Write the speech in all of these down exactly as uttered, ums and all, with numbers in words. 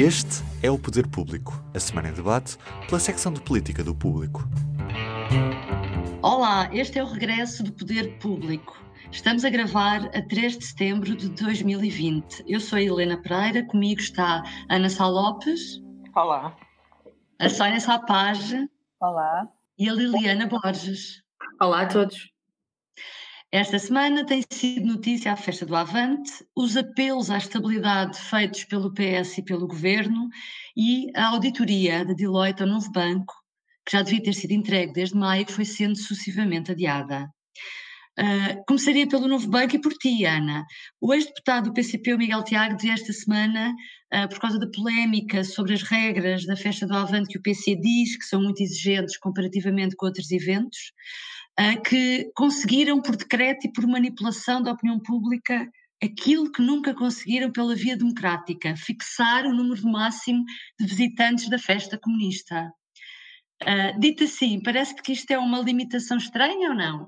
Este é o Poder Público, a semana em debate pela secção de política do Público. Olá, este é o regresso do Poder Público. Estamos a gravar a três de setembro de dois mil e vinte. Eu sou a Helena Pereira, comigo está a Ana Sá Lopes. Olá. A Sónia Sapage. Olá. E a Liliana Borges. Olá a todos. Esta semana tem sido notícia a festa do Avante, os apelos à estabilidade feitos pelo P S e pelo Governo e a auditoria da Deloitte ao novo banco, que já devia ter sido entregue desde maio, foi sendo sucessivamente adiada. Uh, começaria pelo novo banco e por ti, Ana. O ex-deputado do P C P, o Miguel Tiago, dizia esta semana, uh, por causa da polémica sobre as regras da festa do Avante, que o P C diz que são muito exigentes comparativamente com outros eventos, uh, que conseguiram por decreto e por manipulação da opinião pública aquilo que nunca conseguiram pela via democrática, fixar o número máximo de visitantes da festa comunista. Uh, dito assim, parece-te que isto é uma limitação estranha ou não?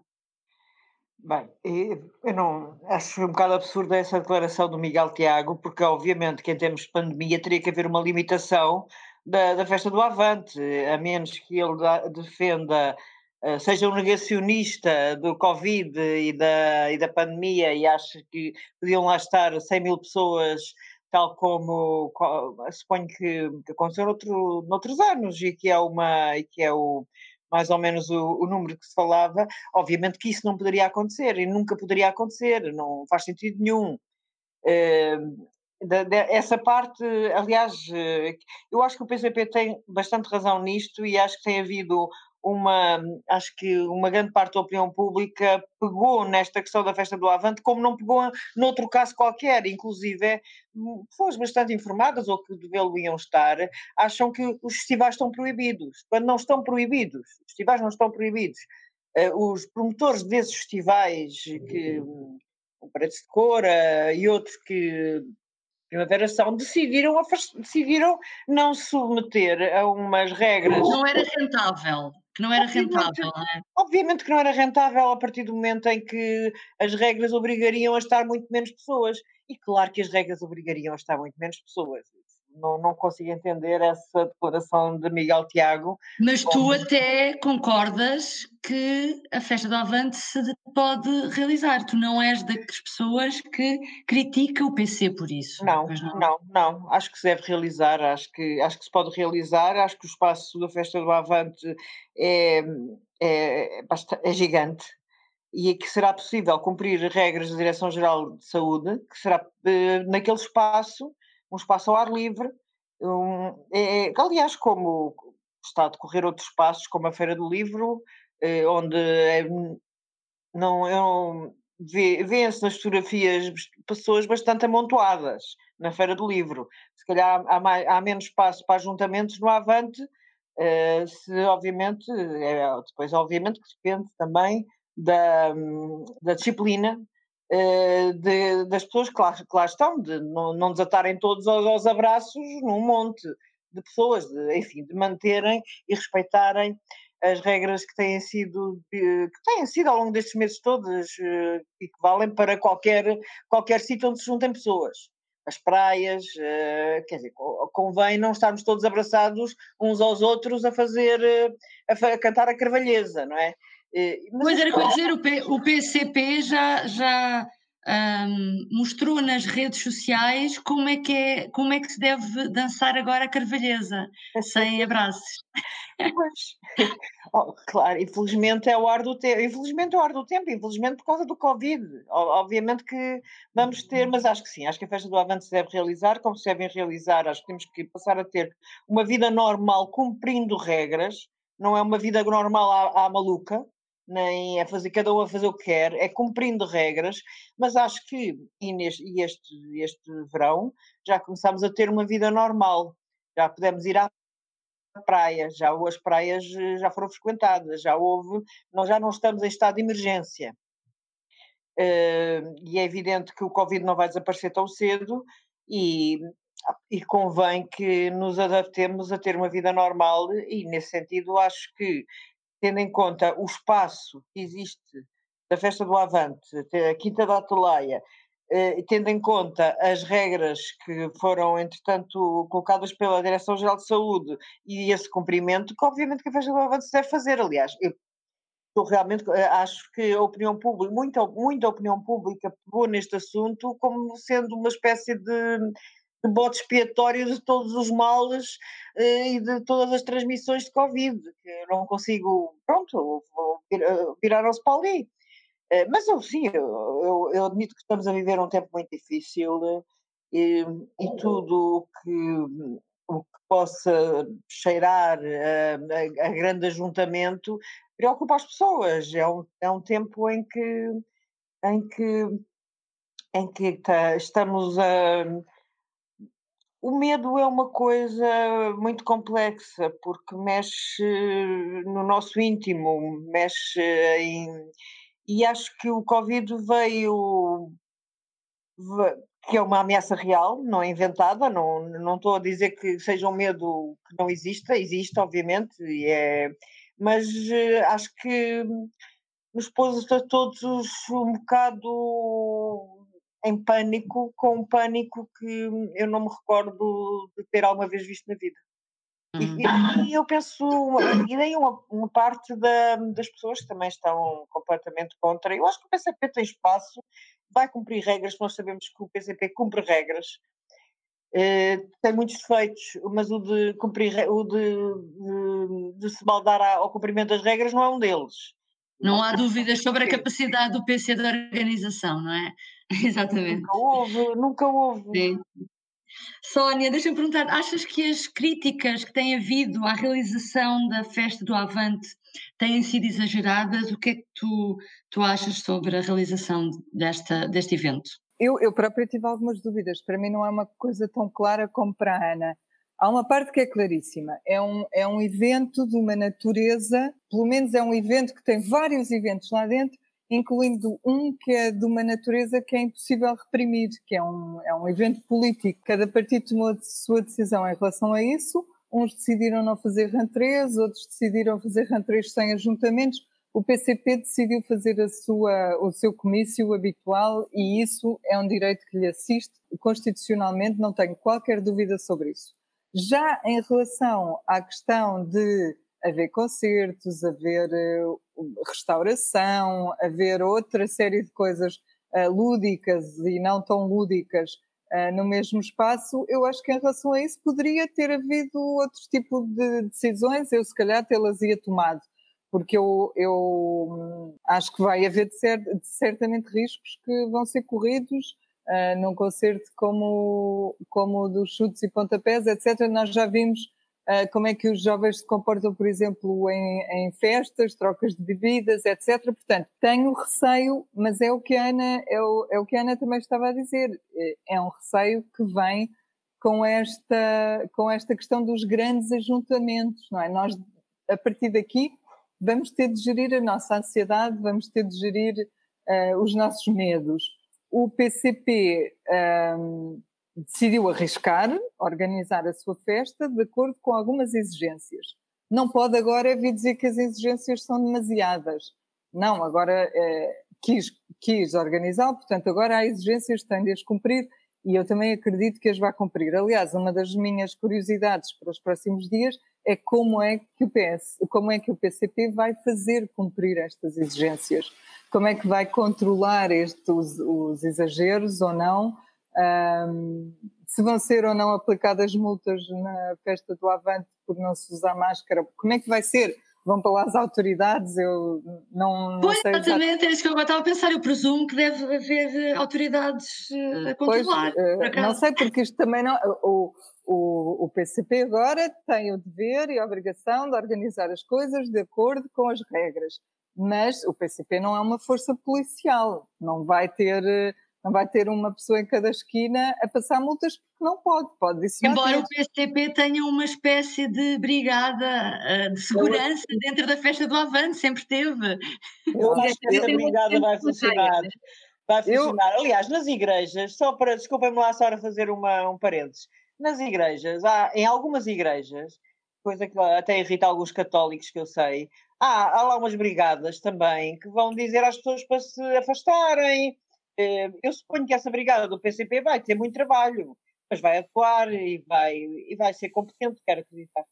Bem, eu não acho um bocado absurda essa declaração do Miguel Tiago, porque obviamente que em termos de pandemia teria que haver uma limitação da, da festa do Avante, a menos que ele da, defenda, uh, seja um negacionista do Covid e da, e da pandemia e ache que podiam lá estar cem mil pessoas, tal como suponho que, que aconteceu noutro, noutros anos e que é, uma, e que é o mais ou menos o, o número que se falava. Obviamente que isso não poderia acontecer e nunca poderia acontecer, não faz sentido nenhum. Uh, de, de, essa parte, aliás, uh, eu acho que o P C P tem bastante razão nisto e acho que tem havido uma, acho que uma grande parte da opinião pública pegou nesta questão da festa do Avante como não pegou noutro caso qualquer, inclusive pessoas bastante informadas ou que deveriam estar, acham que os festivais estão proibidos, quando não estão proibidos, os festivais não estão proibidos. Uh, os promotores desses festivais, que o Paredes de Cora e outros que Primavera Sound, decidiram, decidiram não se submeter a umas regras. Não era rentável. Que não era obviamente, rentável, não é? Obviamente que não era rentável a partir do momento em que as regras obrigariam a estar muito menos pessoas. E claro que as regras obrigariam a estar muito menos pessoas. Não, não consigo entender essa declaração de Miguel Tiago. Mas tu até concordas que a festa do Avante se pode realizar. Tu não és das pessoas que critica o P C por isso. Não, não, não, não. Acho que se deve realizar, acho que, acho que se pode realizar, acho que o espaço da festa do Avante é, é, é gigante e que será possível cumprir regras da Direção-Geral de Saúde, que será eh, naquele espaço, um espaço ao ar livre, um, é, aliás, como está a decorrer outros espaços, como a Feira do Livro, eh, onde é, não, eu, vê-se nas fotografias pessoas bastante amontoadas na Feira do Livro. Se calhar há, mais, há menos espaço para ajuntamentos no Avante, uh, se obviamente, é, depois obviamente que depende também da, da disciplina uh, de, das pessoas que lá, que lá estão, de não, não desatarem todos aos, aos abraços num monte de pessoas, de, enfim, de manterem e respeitarem as regras que têm sido, que têm sido ao longo destes meses todos e que valem para qualquer, qualquer sítio onde se juntem pessoas. As praias, quer dizer, convém não estarmos todos abraçados uns aos outros a fazer, a, a cantar a carvalheza, não é? Mas pois era para dizer, o, P, o P C P já, já um, mostrou nas redes sociais como é, que é, como é que se deve dançar agora a carvalheza, sem abraços. Pois, oh, claro, infelizmente é o ar do tempo, infelizmente é o ar do tempo, infelizmente por causa do Covid, obviamente que vamos ter, mas acho que sim, acho que a festa do Avante se deve realizar, como se devem realizar, acho que temos que passar a ter uma vida normal cumprindo regras, não é uma vida normal à, à maluca, nem é fazer cada um a fazer o que quer, é cumprindo regras, mas acho que e neste, este, este verão já começámos a ter uma vida normal, já podemos ir à praia, já as praias já foram frequentadas, já houve, nós já não estamos em estado de emergência. Uh, e é evidente que o Covid não vai desaparecer tão cedo e, e convém que nos adaptemos a ter uma vida normal e nesse sentido acho que, tendo em conta o espaço que existe da Festa do Avante, a Quinta da Atalaia, eh, tendo em conta as regras que foram, entretanto, colocadas pela Direção-Geral de Saúde e esse cumprimento, que obviamente que a Festa do Avante se deve fazer. Aliás, eu eu realmente eh, acho que a opinião pública, muita, muita opinião pública pegou neste assunto como sendo uma espécie de, de bode expiatório de todos os males eh, e de todas as transmissões de Covid, que eu não consigo, pronto, vou- vir- eh, viraram-se para ali. Eh, Mas eu sim, eu, eu- eu admito que estamos a viver um tempo muito difícil eh, e, e tudo o que, o que possa cheirar a, a- a grande ajuntamento preocupa as pessoas. É um, é um tempo em que, em que, em que tá- estamos a. O medo é uma coisa muito complexa porque mexe no nosso íntimo, mexe em. E acho que o Covid veio ve- que é uma ameaça real, não é inventada, não, não estou a dizer que seja um medo que não exista, existe, obviamente, e é, mas eh, acho que nos pôs a todos um bocado em pânico, com um pânico que eu não me recordo de ter alguma vez visto na vida. E, Hum. e- e eu penso, e nem uma, uma parte da- das pessoas que também estão completamente contra. Eu acho que o P C P tem espaço, vai cumprir regras, nós sabemos que o P C P cumpre regras, eh, tem muitos defeitos, mas o de cumprir, re- o de, de- de se baldar a- ao cumprimento das regras não é um deles. Não há dúvidas sobre a Sim, capacidade do P C de organização, não é? Exatamente. nunca houve, nunca houve. Sim. Sónia, deixa-me perguntar, achas que as críticas que tem havido à realização da Festa do Avante têm sido exageradas? O que é que tu, tu achas sobre a realização desta, deste evento? Eu, eu própria tive algumas dúvidas. Para mim não é uma coisa tão clara como para a Ana. Há uma parte que é claríssima. É um, é um evento de uma natureza, pelo menos é um evento que tem vários eventos lá dentro, incluindo um que é de uma natureza que é impossível reprimir, que é um, é um evento político. Cada partido tomou a sua decisão em relação a isso. Uns decidiram não fazer rentrées, outros decidiram fazer rentrées sem ajuntamentos. O P C P decidiu fazer a sua, o seu comício habitual e isso é um direito que lhe assiste constitucionalmente, não tenho qualquer dúvida sobre isso. Já em relação à questão de haver concertos, haver uh, restauração, haver outra série de coisas uh, lúdicas e não tão lúdicas uh, no mesmo espaço, eu acho que em relação a isso poderia ter havido outro tipo de decisões, eu se calhar tê-las ia tomado, porque eu, eu acho que vai haver de cer- de certamente riscos que vão ser corridos uh, num concerto como, como o dos chutes e pontapés, etcétera. Nós já vimos uh, como é que os jovens se comportam, por exemplo, em, em festas, trocas de bebidas, etcétera. Portanto, tenho receio, mas é o que a Ana, é o, é o que a Ana também estava a dizer, é um receio que vem com esta, com esta questão dos grandes ajuntamentos, não é? Nós, a partir daqui, vamos ter de gerir a nossa ansiedade, vamos ter de gerir uh, os nossos medos. O P C P um, decidiu arriscar, organizar a sua festa de acordo com algumas exigências. Não pode agora vir dizer que as exigências são demasiadas. Não, agora uh, quis, quis organizar, portanto agora há exigências que tem de as cumprir e eu também acredito que as vai cumprir. Aliás, uma das minhas curiosidades para os próximos dias é como é que o P S, como é que o P C P vai fazer cumprir estas exigências, como é que vai controlar estes, os, os exageros ou não, um, se vão ser ou não aplicadas multas na Festa do Avante por não se usar máscara, como é que vai ser? Vão para lá as autoridades, eu não, não Pois, sei. exatamente, é isso que eu agora estava a pensar. Eu presumo que deve haver eh, autoridades eh, a Pois, controlar, por uh, não acaso. sei, porque isto também não. O, o, o P C P agora tem o dever e a obrigação de organizar as coisas de acordo com as regras, mas o P C P não é uma força policial, não vai ter, não vai ter uma pessoa em cada esquina a passar multas porque não pode, pode disso. Embora o P C P tenha uma espécie de brigada uh, de segurança eu, dentro da Festa do Avante, sempre teve. Eu acho que essa brigada vai funcionar. Vai funcionar. Eu... Aliás, nas igrejas, só para, desculpem-me lá só a fazer uma, um parênteses, nas igrejas, há, em algumas igrejas, coisa que até irrita alguns católicos que eu sei, há, há lá umas brigadas também que vão dizer às pessoas para se afastarem, Eu suponho que essa brigada do P C P vai ter muito trabalho, mas vai atuar e vai, e vai ser competente, quero acreditar.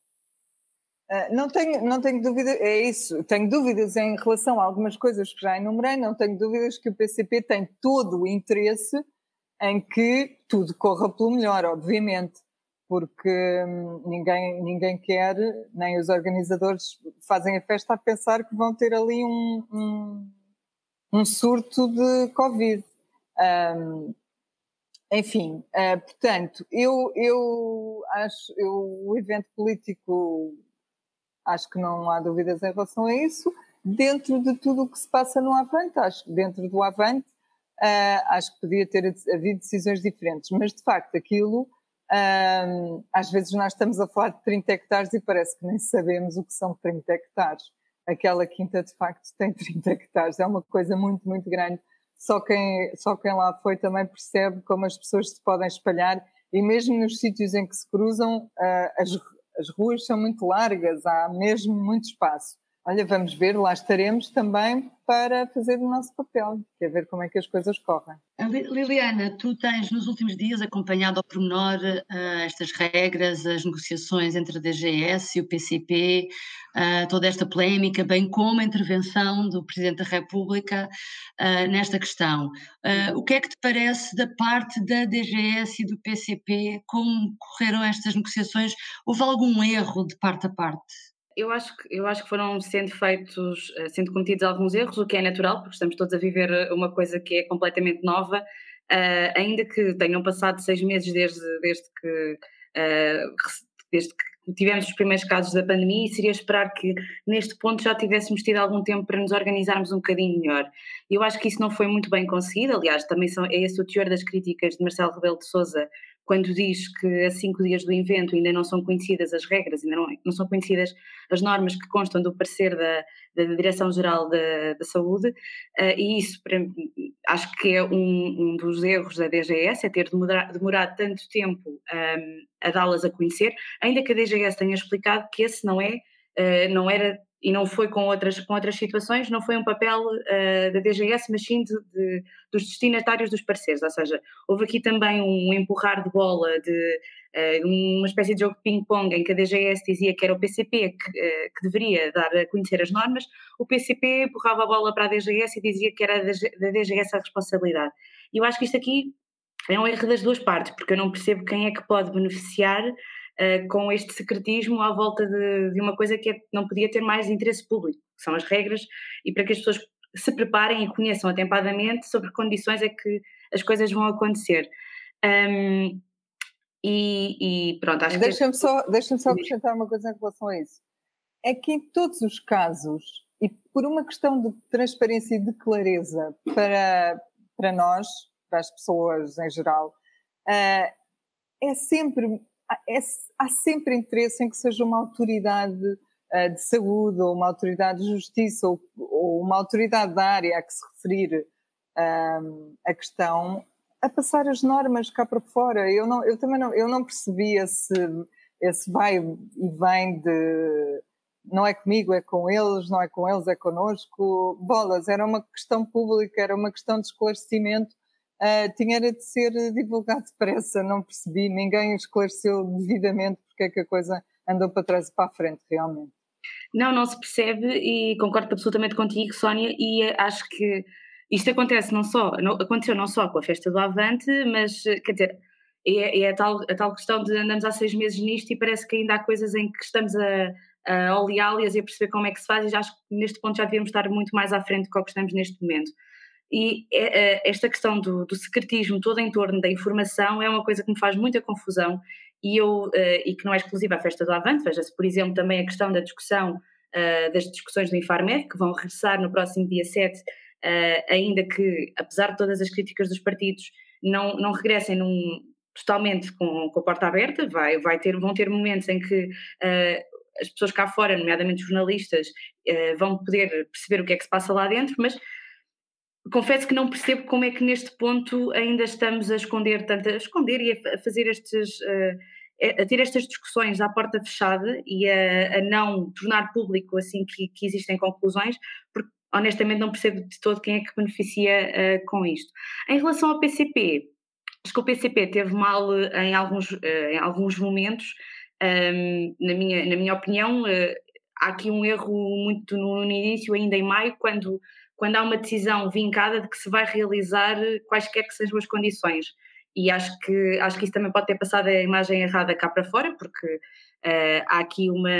Uh, não, tenho, não tenho dúvida, é isso, tenho dúvidas em relação a algumas coisas que já enumerei, não tenho dúvidas que o P C P tem todo o interesse em que tudo corra pelo melhor, obviamente, porque hum, ninguém, ninguém quer, nem os organizadores fazem a festa a pensar que vão ter ali um, um, um surto de Covid. Um, enfim, uh, portanto, eu, eu acho, eu, o evento político, acho que não há dúvidas em relação a isso. Dentro de tudo o que se passa no Avante, acho que dentro do Avante, uh, acho que podia ter havido decisões diferentes, mas de facto aquilo, uh, às vezes nós estamos a falar de trinta hectares e parece que nem sabemos o que são trinta hectares. Aquela quinta de facto tem trinta hectares, é uma coisa muito, muito grande. Só quem, só quem lá foi também percebe como as pessoas se podem espalhar e mesmo nos sítios em que se cruzam, uh, as As ruas são muito largas, há mesmo muito espaço. Olha, vamos ver, lá estaremos também para fazer o nosso papel, que é ver como é que as coisas correm. Liliana, tu tens nos últimos dias acompanhado ao pormenor uh, estas regras, as negociações entre a D G S e o P C P, uh, toda esta polémica, bem como a intervenção do Presidente da República uh, nesta questão. Uh, o que é que te parece da parte da D G S e do P C P? Como correram estas negociações? Houve algum erro de parte a parte? Eu acho, que, eu acho que foram sendo feitos, sendo cometidos alguns erros, o que é natural, porque estamos todos a viver uma coisa que é completamente nova, uh, ainda que tenham passado seis meses desde, desde, que, uh, desde que tivemos os primeiros casos da pandemia, e seria esperar que neste ponto já tivéssemos tido algum tempo para nos organizarmos um bocadinho melhor. Eu acho que isso não foi muito bem conseguido, aliás, também são, é esse o teor das críticas de Marcelo Rebelo de Sousa, quando diz que a cinco dias do evento ainda não são conhecidas as regras, ainda não, não são conhecidas as normas que constam do parecer da, da Direção-Geral da, da Saúde, uh, e isso para, acho que é um, um dos erros da D G S, é ter demorado, demorado tanto tempo um, a dá-las a conhecer, ainda que a D G S tenha explicado que esse não é, uh, não era, e não foi com outras, com outras situações, não foi um papel uh, da D G S, mas sim de, de, dos destinatários dos pareceres, ou seja, houve aqui também um empurrar de bola, de uh, uma espécie de jogo de ping-pong em que a D G S dizia que era o P C P que, uh, que deveria dar a conhecer as normas, o P C P empurrava a bola para a D G S e dizia que era da D G S a responsabilidade. E eu acho que isto aqui é um erro das duas partes, porque eu não percebo quem é que pode beneficiar Uh, com este secretismo à volta de, de uma coisa que é, não podia ter mais interesse público, que são as regras, e para que as pessoas se preparem e conheçam atempadamente sobre que condições é que as coisas vão acontecer. Um, e, e pronto, acho deixa-me que... Só, deixa-me só acrescentar uma coisa em relação a isso. É que em todos os casos, e por uma questão de transparência e de clareza para, para nós, para as pessoas em geral, uh, é sempre... É, há sempre interesse em que seja uma autoridade uh, de saúde ou uma autoridade de justiça ou, ou uma autoridade da área a que se referir uh, a questão a passar as normas cá para fora. Eu, não, eu também não, eu não percebi esse, esse vai e vem de não é comigo, é com eles, não é com eles, é connosco. Bolas, era uma questão pública, era uma questão de esclarecimento. Uh, tinha de ser divulgado depressa, não percebi, ninguém esclareceu devidamente porque é que a coisa andou para trás e para a frente, realmente. Não, não se percebe e concordo absolutamente contigo, Sónia, e acho que isto acontece não só, não, aconteceu não só com a festa do Avante, mas, quer dizer, é, é a, tal, a tal questão de andamos há seis meses nisto e parece que ainda há coisas em que estamos a, a oleá-las e a perceber como é que se faz, e já acho que neste ponto já devíamos estar muito mais à frente do que o que estamos neste momento. E esta questão do, do secretismo todo em torno da informação é uma coisa que me faz muita confusão e, eu, uh, e que não é exclusiva à festa do Avante. Veja-se, por exemplo, também a questão da discussão, uh, das discussões do Infarmed, que vão regressar no próximo dia sete, uh, ainda que, apesar de todas as críticas dos partidos, não, não regressem num, totalmente com, com a porta aberta. Vai, vai ter, vão ter momentos em que uh, as pessoas cá fora, nomeadamente jornalistas, uh, vão poder perceber o que é que se passa lá dentro, mas confesso que não percebo como é que neste ponto ainda estamos a esconder tanto, a esconder e a fazer estes, a ter estas discussões à porta fechada e a, a não tornar público assim que, que existem conclusões, porque honestamente não percebo de todo quem é que beneficia uh, com isto. Em relação ao P C P, acho que o P C P teve mal em alguns, uh, em alguns momentos, um, na, minha, na minha opinião. Uh, há aqui um erro muito no, no início, ainda em maio, quando, quando há uma decisão vincada de que se vai realizar quaisquer que sejam as condições. E acho que, acho que isso também pode ter passado a imagem errada cá para fora, porque uh, há aqui uma,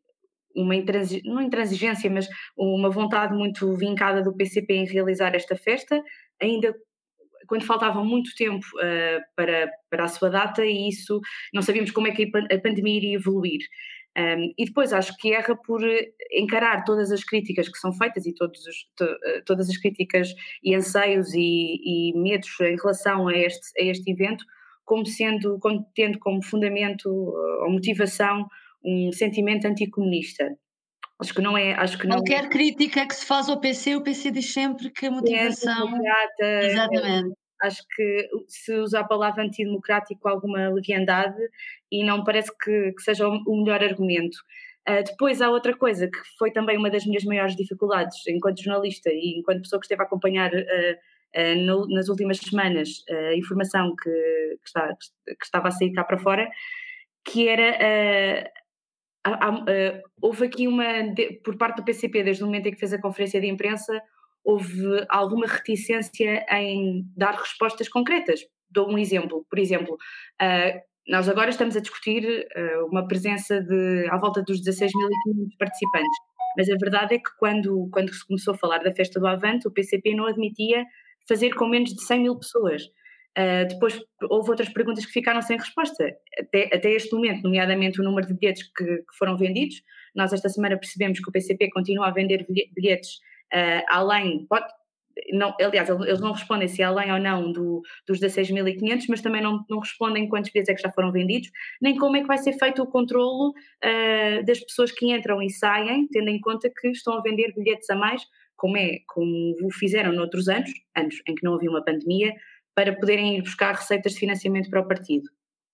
uma intransi- não intransigência, mas uma vontade muito vincada do P C P em realizar esta festa, ainda quando faltava muito tempo uh, para, para a sua data, e isso não sabíamos como é que a pandemia iria evoluir. Um, e depois acho que erra por encarar todas as críticas que são feitas e todos os, to, todas as críticas e anseios e, e medos em relação a este, a este evento como sendo, como, tendo como fundamento ou motivação um sentimento anticomunista. Acho que não é... Acho que não... Qualquer crítica que se faz ao P C, o P C diz sempre que a motivação... É Exatamente. Acho que se usa a palavra antidemocrático com alguma leviandade e não parece que, que seja o melhor argumento. Uh, depois há outra coisa que foi também uma das minhas maiores dificuldades enquanto jornalista e enquanto pessoa que esteve a acompanhar uh, uh, no, nas últimas semanas uh, a informação que, que, está, que estava a sair cá para fora, que era... Uh, há, há, uh, houve aqui uma... De, por parte do P C P, desde o momento em que fez a conferência de imprensa, houve alguma reticência em dar respostas concretas. Dou um exemplo. Por exemplo, uh, nós agora estamos a discutir uh, uma presença de à volta dos dezasseis mil e quinhentos participantes, mas a verdade é que quando, quando se começou a falar da Festa do Avante, o P C P não admitia fazer com menos de cem mil pessoas. Uh, depois houve outras perguntas que ficaram sem resposta. Até, até este momento, nomeadamente o número de bilhetes que, que foram vendidos, nós esta semana percebemos que o P C P continua a vender bilhetes Uh, além, pode, não, aliás, eles não respondem se é além ou não do, dos dezasseis mil e quinhentos, mas também não, não respondem quantos bilhetes é que já foram vendidos, nem como é que vai ser feito o controlo uh, das pessoas que entram e saem, tendo em conta que estão a vender bilhetes a mais, como é, como o fizeram noutros anos, anos em que não havia uma pandemia, para poderem ir buscar receitas de financiamento para o partido.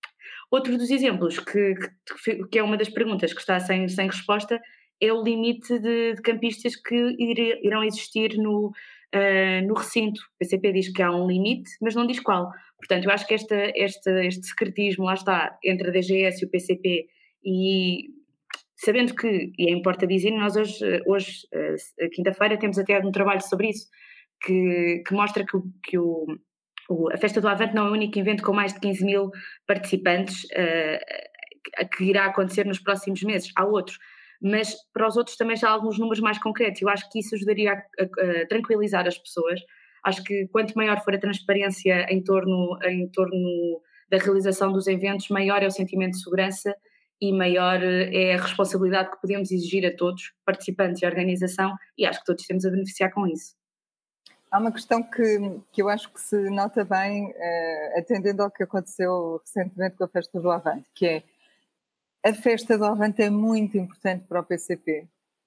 Outro dos exemplos, que, que, que é uma das perguntas que está sem, sem resposta, é o limite de, de campistas que ir, irão existir no, uh, no recinto. O P C P diz que há um limite, mas não diz qual. Portanto, eu acho que esta, esta, este secretismo, lá está, entre a D G S e o P C P, e sabendo que, e é importante dizer, nós hoje, hoje uh, quinta-feira, temos até um trabalho sobre isso, que, que mostra que, que o, o, a Festa do Avante não é o único evento com mais de quinze mil participantes uh, que irá acontecer nos próximos meses. Há outros, mas para os outros também já há alguns números mais concretos. Eu acho que isso ajudaria a, a, a tranquilizar as pessoas. Acho que quanto maior for a transparência em torno, em torno da realização dos eventos, maior é o sentimento de segurança e maior é a responsabilidade que podemos exigir a todos, participantes e organização, e acho que todos temos a beneficiar com isso. Há uma questão que, que eu acho que se nota bem, uh, atendendo ao que aconteceu recentemente com a Festa do Avante, que é a Festa do Avante é muito importante para o P C P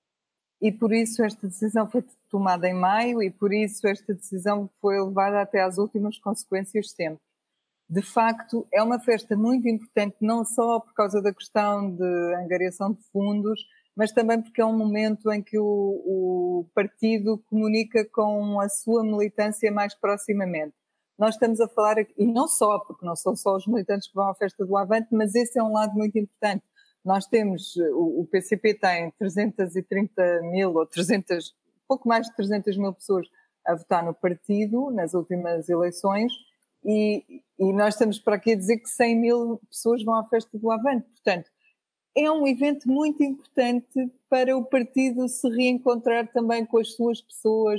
e por isso esta decisão foi tomada em maio e por isso esta decisão foi levada até às últimas consequências sempre. De facto, é uma festa muito importante, não só por causa da questão de angariação de fundos, mas também porque é um momento em que o, o partido comunica com a sua militância mais proximamente. Nós estamos a falar aqui, e não só, porque não são só os militantes que vão à Festa do Avante, mas esse é um lado muito importante. Nós temos, o, o P C P tem trezentos e trinta mil, ou trezentos, pouco mais de trezentas mil pessoas a votar no partido nas últimas eleições, e, e nós estamos para aqui a dizer que cem mil pessoas vão à Festa do Avante. Portanto, é um evento muito importante para o partido se reencontrar também com as suas pessoas,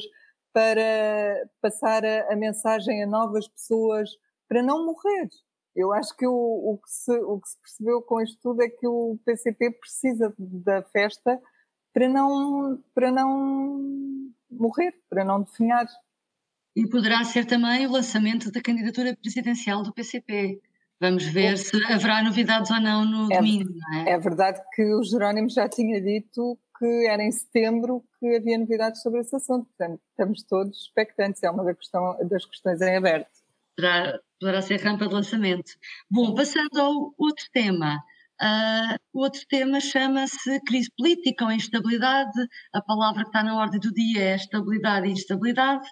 para passar a, a mensagem a novas pessoas, para não morrer. Eu acho que o, o, que se, o que se percebeu com isto tudo é que o P C P precisa da festa para não, para não morrer, para não definhar. E poderá ser também o lançamento da candidatura presidencial do P C P. Vamos ver se haverá novidades ou não no é, domingo, não é? É verdade que o Jerónimo já tinha dito que era em setembro que havia novidades sobre esse assunto. Portanto, estamos todos expectantes. É uma da questão, das questões em aberto. Poderá, poderá ser rampa de lançamento. Bom, passando ao outro tema, Uh, o outro tema chama-se crise política ou instabilidade. A palavra que está na ordem do dia é estabilidade e instabilidade.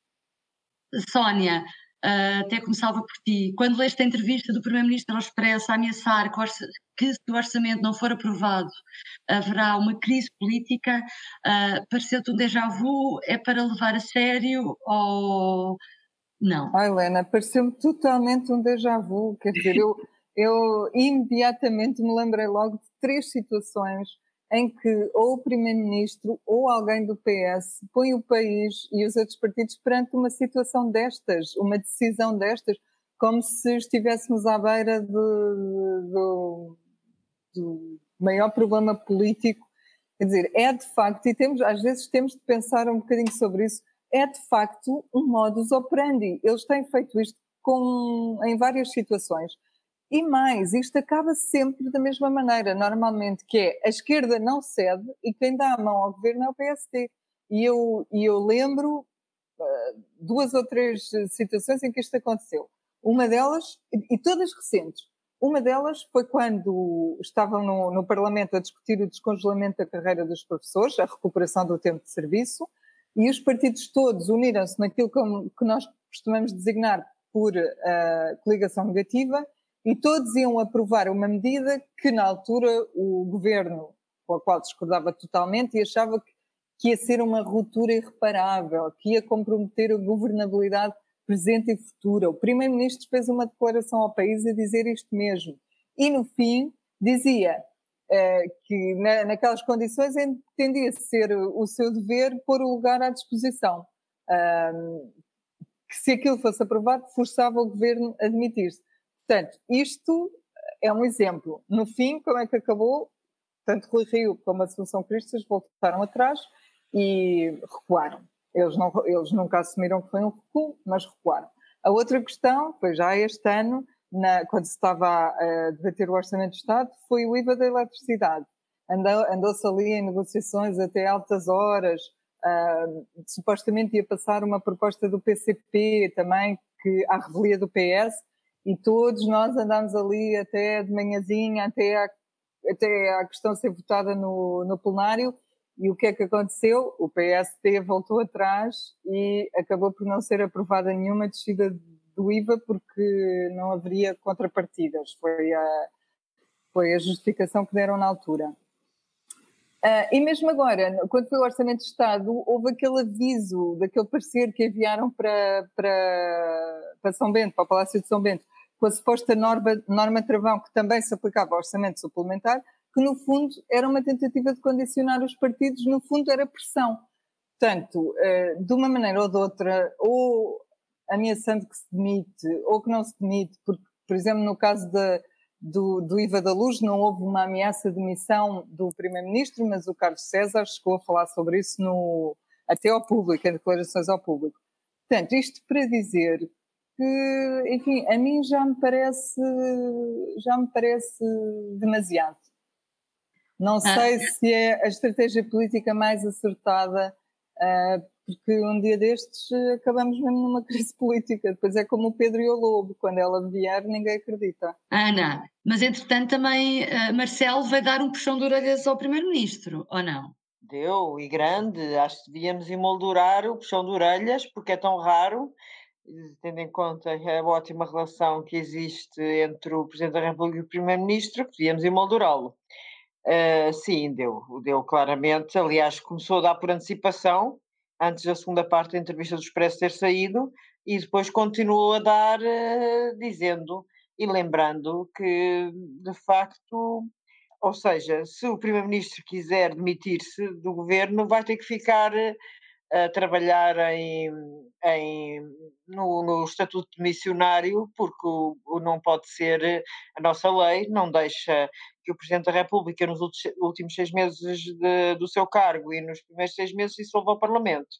Sónia, uh, até começava por ti. Quando leste a entrevista do Primeiro-Ministro ao Expresso a ameaçar que, orça, que se o orçamento não for aprovado haverá uma crise política, uh, pareceu-te um déjà vu? É para levar a sério ou não? Ah, Helena, pareceu-me totalmente um déjà vu. Quer dizer, eu, eu imediatamente me lembrei logo de três situações em que ou o Primeiro-Ministro ou alguém do P S põe o país e os outros partidos perante uma situação destas, uma decisão destas, como se estivéssemos à beira do, do maior problema político. Quer dizer, é de facto, e temos, às vezes temos de pensar um bocadinho sobre isso, é de facto um modus operandi. Eles têm feito isto com, em várias situações. E mais, isto acaba sempre da mesma maneira, normalmente, que é a esquerda não cede e quem dá a mão ao governo é o P S D. E eu, e eu lembro uh, duas ou três situações em que isto aconteceu. Uma delas, e, e todas recentes, uma delas foi quando estavam no, no Parlamento a discutir o descongelamento da carreira dos professores, a recuperação do tempo de serviço, e os partidos todos uniram-se naquilo que, que nós costumamos designar por uh, coligação negativa, e todos iam aprovar uma medida que, na altura, o governo, com a qual discordava totalmente, e achava que, que ia ser uma ruptura irreparável, que ia comprometer a governabilidade presente e futura. O Primeiro-Ministro fez uma declaração ao país a dizer isto mesmo. E, no fim, dizia uh, que, na, naquelas condições, entendia ser o seu dever pôr o lugar à disposição. Uh, que, se aquilo fosse aprovado, forçava o governo a admitir-se. Portanto, isto é um exemplo. No fim, como é que acabou? Tanto Rui Rio como a Assunção Cristas voltaram atrás e recuaram. Eles, não, eles nunca assumiram que foi um recuo, mas recuaram. A outra questão, foi já este ano, na, quando se estava a debater o Orçamento do Estado, foi o I V A da eletricidade. Andou, andou-se ali em negociações até altas horas, uh, supostamente ia passar uma proposta do P C P também, que, à revelia do P S, e todos nós andámos ali até de manhãzinha, até a, até a questão ser votada no, no plenário. E o que é que aconteceu? O P S D voltou atrás e acabou por não ser aprovada nenhuma descida do I V A porque não haveria contrapartidas. Foi a, foi a justificação que deram na altura. Uh, e mesmo agora, quando foi o Orçamento de Estado, houve aquele aviso, daquele parecer que enviaram para, para, para São Bento, para o Palácio de São Bento, com a suposta norma, norma travão que também se aplicava ao orçamento suplementar, que no fundo era uma tentativa de condicionar os partidos, no fundo era pressão. Portanto, uh, de uma maneira ou de outra, ou ameaçando que se demite, ou que não se demite, porque, por exemplo, no caso da Do, do I V A da luz, não houve uma ameaça de demissão do Primeiro-Ministro, mas o Carlos César chegou a falar sobre isso no, até ao público, em declarações ao público. Portanto, isto para dizer que, enfim, a mim já me parece, já me parece demasiado. Não sei ah. se é a estratégia política mais acertada, uh, porque um dia destes acabamos mesmo numa crise política. Depois é como o Pedro e o Lobo, quando ela vier ninguém acredita. Ana, mas entretanto também uh, Marcelo vai dar um puxão de orelhas ao Primeiro-Ministro, ou não? Deu, e grande. Acho que devíamos emoldurar o puxão de orelhas, porque é tão raro, tendo em conta a ótima relação que existe entre o Presidente da República e o Primeiro-Ministro, que devíamos emoldurá-lo. Uh, sim, deu, deu claramente. Aliás, começou a dar por antecipação, antes da segunda parte da entrevista do Expresso ter saído, e depois continuou a dar, uh, dizendo e lembrando que, de facto, ou seja, se o Primeiro-Ministro quiser demitir-se do governo, vai ter que ficar a trabalhar em, em, no, no estatuto de missionário, porque o, o não pode ser, a nossa lei não deixa que o Presidente da República nos últimos seis meses de, do seu cargo e nos primeiros seis meses dissolva o Parlamento.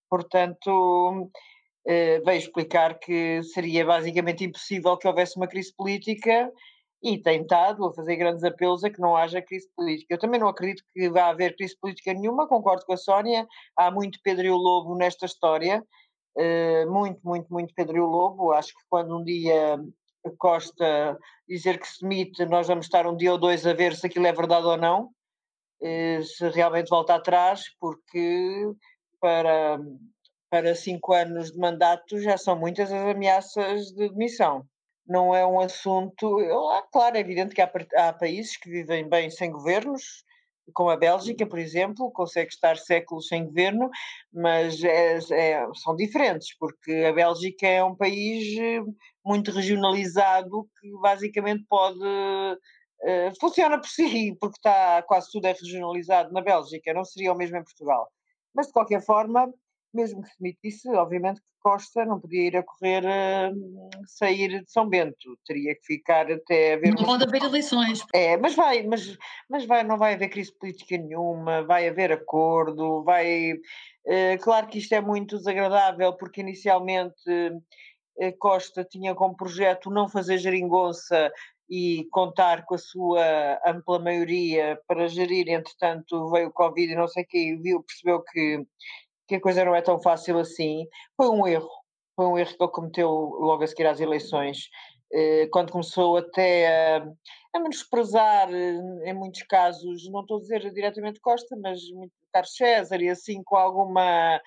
Portanto, eh, veio explicar que seria basicamente impossível que houvesse uma crise política e tem estado a fazer grandes apelos a que não haja crise política. Eu também não acredito que vá haver crise política nenhuma, concordo com a Sónia, há muito Pedro e o Lobo nesta história, uh, muito, muito, muito Pedro e o Lobo. Acho que quando um dia Costa dizer que se demite, nós vamos estar um dia ou dois a ver se aquilo é verdade ou não, se realmente volta atrás, porque para, para cinco anos de mandato já são muitas as ameaças de demissão. Não é um assunto... Claro, é evidente que há, há países que vivem bem sem governos, como a Bélgica, por exemplo, consegue estar séculos sem governo, mas é, é, são diferentes, porque a Bélgica é um país muito regionalizado que basicamente pode... Uh, funciona por si, porque está, quase tudo é regionalizado na Bélgica, não seria o mesmo em Portugal. Mas, de qualquer forma, mesmo que se demitisse, obviamente que Costa não podia ir a correr, uh, sair de São Bento, teria que ficar até haver... Não pode haver eleições. É, mas vai, mas, mas vai, não vai haver crise política nenhuma, vai haver acordo, vai... Uh, claro que isto é muito desagradável, porque inicialmente uh, Costa tinha como projeto não fazer geringonça e contar com a sua ampla maioria para gerir, entretanto veio o Covid e não sei o quê, e viu, percebeu que, que a coisa não é tão fácil assim. Foi um erro, foi um erro que ele cometeu logo a seguir às eleições, quando começou até a, a menosprezar, em muitos casos, não estou a dizer diretamente Costa, mas Carlos César e assim, com alguma...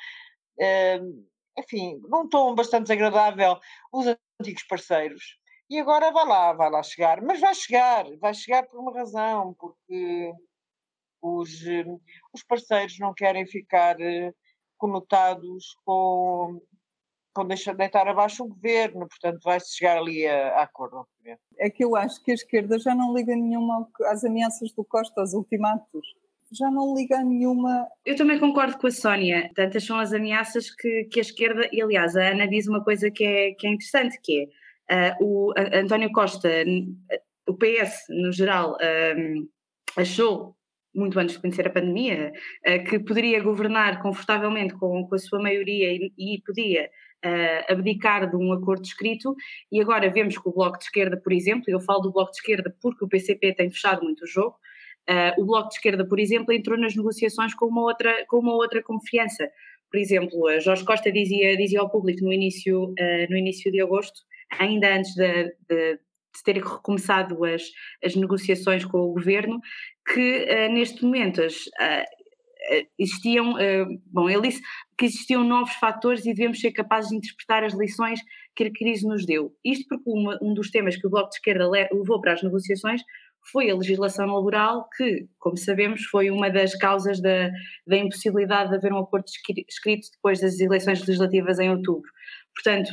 enfim, num tom bastante desagradável, os antigos parceiros. E agora vai lá, vai lá chegar. Mas vai chegar, vai chegar por uma razão, porque os, os parceiros não querem ficar conotados com, com deixar deitar abaixo o governo, portanto vai-se chegar ali a, a acordo, obviamente. É que eu acho que a esquerda já não liga nenhuma às ameaças do Costa, aos ultimatos. Já não liga a nenhuma... Eu também concordo com a Sónia. Tantas são as ameaças que, que a esquerda... E, aliás, a Ana diz uma coisa que é, que é interessante, que é Uh, o a, António Costa, o P S no geral, um, achou, muito antes de conhecer a pandemia, uh, que poderia governar confortavelmente com, com a sua maioria e, e podia uh, abdicar de um acordo escrito, e agora vemos que o Bloco de Esquerda, por exemplo, eu falo do Bloco de Esquerda porque o P C P tem fechado muito o jogo, uh, o Bloco de Esquerda, por exemplo, entrou nas negociações com uma outra, com uma outra confiança. Por exemplo, a Jorge Costa dizia, dizia ao público no início, uh, no início de agosto, ainda antes de, de, de terem recomeçado as, as negociações com o governo, que uh, neste momento as, uh, existiam, uh, bom, ele disse que existiam novos fatores e devemos ser capazes de interpretar as lições que a crise nos deu. Isto porque uma, um dos temas que o Bloco de Esquerda levou para as negociações foi a legislação laboral, que, como sabemos, foi uma das causas da, da impossibilidade de haver um acordo escrito depois das eleições legislativas em outubro. Portanto,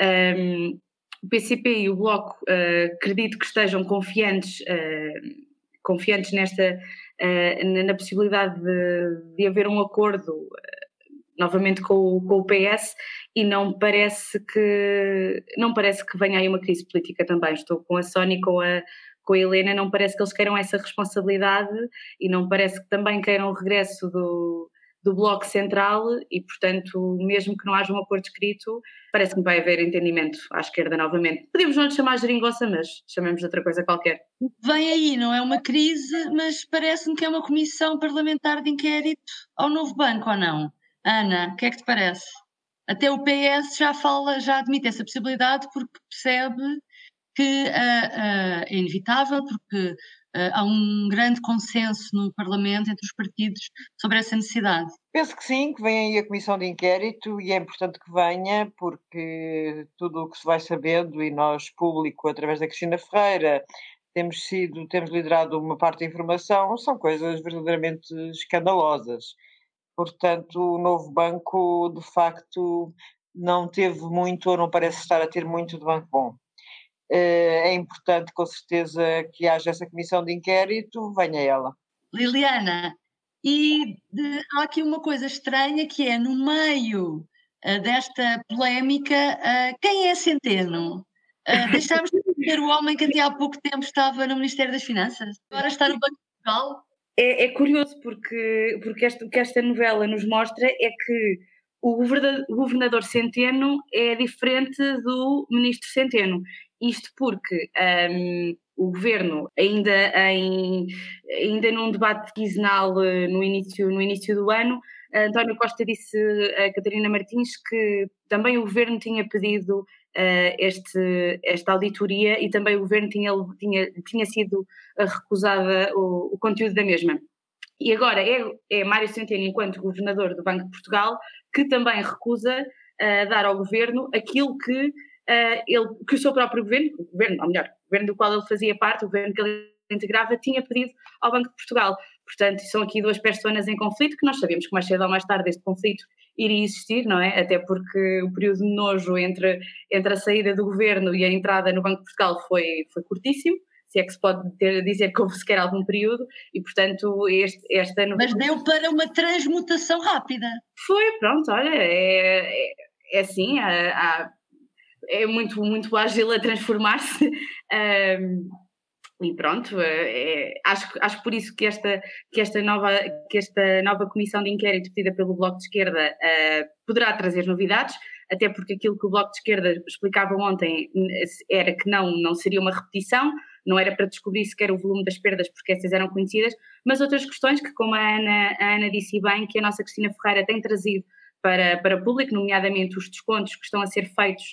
um, o P C P e o Bloco uh, acredito que estejam confiantes, uh, confiantes nesta, uh, na possibilidade de, de haver um acordo uh, novamente com o, com o P S, e não parece que não parece que venha aí uma crise política também. Estou com a Sónia e com a, com a Helena, não parece que eles queiram essa responsabilidade e não parece que também queiram o regresso do do Bloco Central e, portanto, mesmo que não haja um acordo escrito, parece que vai haver entendimento à esquerda novamente. Podemos não lhe chamar geringonça, mas chamemos de outra coisa qualquer. Vem aí, não é uma crise, mas parece-me que é uma comissão parlamentar de inquérito ao novo banco, ou não? Ana, o que é que te parece? Até o P S já fala, já admite essa possibilidade porque percebe que uh, uh, é inevitável, porque Uh, há um grande consenso no Parlamento entre os partidos sobre essa necessidade. Penso que sim, que vem aí a comissão de inquérito e é importante que venha, porque tudo o que se vai sabendo, e nós, público, através da Cristina Ferreira, temos sido, temos liderado uma parte da informação, são coisas verdadeiramente escandalosas. Portanto, o novo banco, de facto, não teve muito, ou não parece estar a ter muito de banco bom. É importante, com certeza, que haja essa comissão de inquérito, venha ela. Liliana, e de, há aqui uma coisa estranha que é, no meio uh, desta polémica, uh, quem é Centeno? Uh, deixámos de ver o homem que até há pouco tempo estava no Ministério das Finanças, agora está no Banco de Portugal. É, é curioso porque, porque esta, o que esta novela nos mostra é que o governador Centeno é diferente do ministro Centeno. Isto porque um, o governo, ainda, em, ainda num debate quinzenal no início, no início do ano, António Costa disse a Catarina Martins que também o governo tinha pedido uh, este, esta auditoria e também o Governo tinha, tinha, tinha sido recusada o, o conteúdo da mesma. E agora é, é Mário Centeno, enquanto Governador do Banco de Portugal, que também recusa uh, dar ao Governo aquilo que, uh, ele, que o seu próprio Governo, o Governo, ou melhor, o Governo do qual ele fazia parte, o Governo que ele integrava, tinha pedido ao Banco de Portugal. Portanto, são aqui duas personas em conflito, que nós sabemos que mais cedo ou mais tarde este conflito iria existir, não é? Até porque o período de nojo entre, entre a saída do Governo e a entrada no Banco de Portugal foi, foi curtíssimo, se é que se pode ter, dizer que houve sequer algum período, e portanto este, esta... Mas deu para uma transmutação rápida. Foi, pronto, olha, é, é, é assim, há, há, é muito, muito ágil a transformar-se, um, e pronto, é, acho, acho por isso que esta, que, esta nova, que esta nova comissão de inquérito pedida pelo Bloco de Esquerda uh, poderá trazer novidades, até porque aquilo que o Bloco de Esquerda explicava ontem era que não, não seria uma repetição, não era para descobrir sequer o volume das perdas, porque essas eram conhecidas, mas outras questões que, como a Ana, a Ana disse bem, que a nossa Cristina Ferreira tem trazido para, para público, nomeadamente os descontos que estão a ser feitos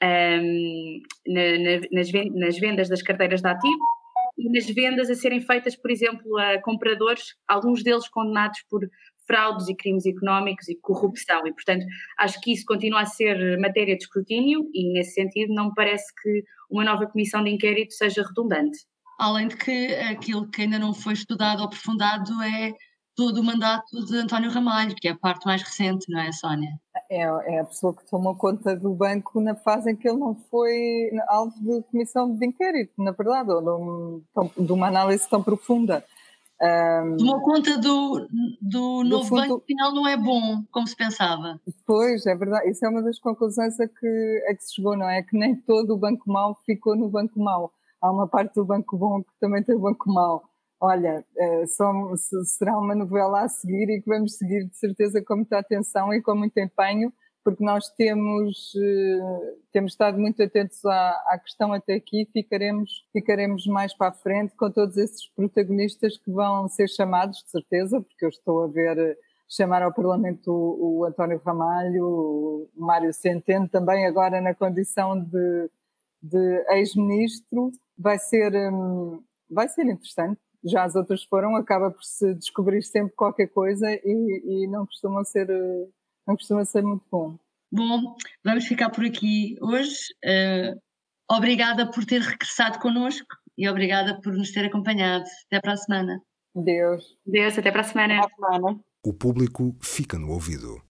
um, na, na, nas, nas vendas das carteiras de ativo, e nas vendas a serem feitas, por exemplo, a compradores, alguns deles condenados por fraudes e crimes económicos e corrupção, e portanto acho que isso continua a ser matéria de escrutínio e nesse sentido não me parece que uma nova comissão de inquérito seja redundante. Além de que aquilo que ainda não foi estudado ou aprofundado é todo o mandato de António Ramalho, que é a parte mais recente, não é, Sónia? É, é a pessoa que tomou conta do banco na fase em que ele não foi alvo de comissão de inquérito, na verdade, ou de, um, de uma análise tão profunda. Um, Tomou conta do, do, do novo fundo... banco, que afinal não é bom, como se pensava. Pois, é verdade, isso é uma das conclusões a que, a que se chegou, não é? Que nem todo o banco mau ficou no banco mau. Há uma parte do banco bom que também tem o banco mau. Olha, é, só, será uma novela a seguir e que vamos seguir de certeza com muita atenção e com muito empenho, porque nós temos, temos estado muito atentos à, à questão até aqui, ficaremos, ficaremos mais para a frente com todos esses protagonistas que vão ser chamados, de certeza, porque eu estou a ver chamar ao Parlamento o, o António Ramalho, o Mário Centeno, também agora na condição de, de ex-ministro, vai ser, vai ser interessante. Já as outras foram, acaba por se descobrir sempre qualquer coisa e, e não costumam ser... não costuma ser muito bom. Bom, vamos ficar por aqui hoje. Uh, obrigada por ter regressado connosco e obrigada por nos ter acompanhado. Até para a semana. Deus. Deus, até para a semana. Até para a semana. O público fica no ouvido.